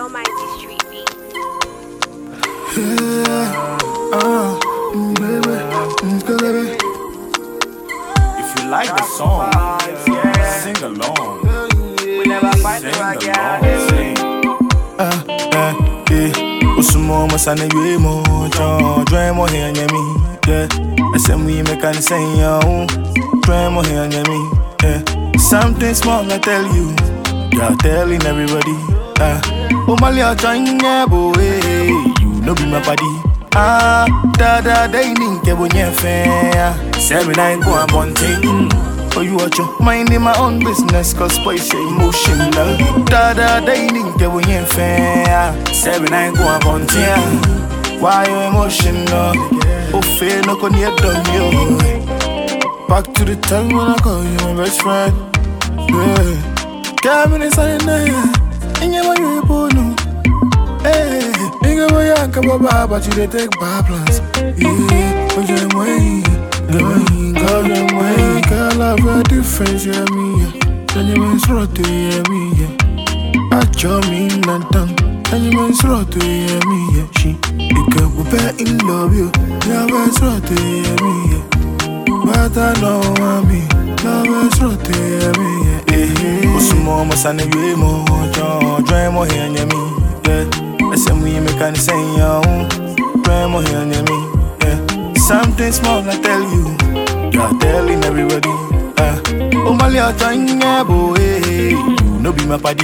Almighty Street Beats. Baby. If you like the song, sing along. We never fight Sing again. sing. Usumo masane yue mo join mo here near me. Yeah, we make an say join mo here near me. Yeah, something small I tell you, you're telling everybody. Malia join ya boy, you know be my body. They need to be fair. 7-9 go and bunting. Oh, you watch your minding my own business, cause boys say emotional. They need to be fair. 7-9 go and bunting. Why you emotional? Oh, fair, no con yet done you. Back to the time when I call you my best friend. Yeah, Gavin is on there. And you're my reporter. Hey, nigga, boy, I come about, but you they take bad plans. Yeah, but you're way, girl, you're way. Girl, I've a difference, yeah, me. Then you went through to me, yeah. I draw me not done. Then you went through to me, yeah. She, it can go back in love you. Yeah, went through to me, yeah. But I know I'm me. Love went through to me, yeah. Usumo masane yue mo join mo here near me. We make an say join mo here near me. Yeah, something small I tell you, you're telling everybody. Malia join ya boy, you know be my body.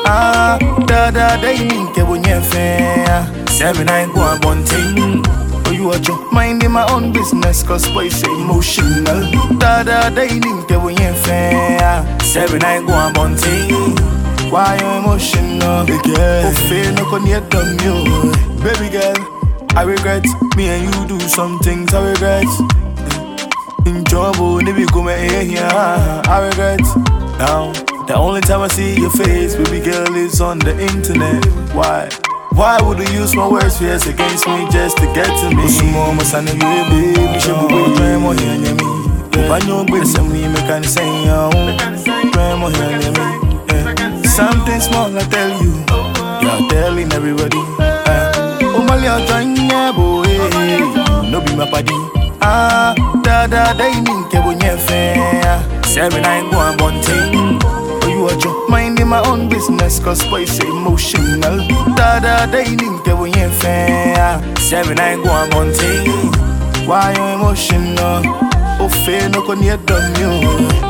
They need to be fair. 7-9 go and bunting. Oh, you watch your minding my own business, cause boys say emotional. They need to be fair. 7-9 go and bunting. Why you emotional? Oh, fair, no con yet done you. Baby girl, I regret. Me and you do some things I regret. In trouble, never come here. I regret. Now, the only time I see your face, baby girl, is on the internet. Why? Why would you use my words fierce against me just to get to me? Usumo masane yue baby, she will join mo here near me. Banyo baby, we make an say join mo here near me. Something small I tell you, you're telling everybody. Malia join ya boy, no be my body. They need to be fair. 7-9 go and bunting. Oh, you watch your minding my own business, cause boys say emotional. They need to be fair. 7-9 go and bunting. Why you emotional? Oh, fair, no con yet done you.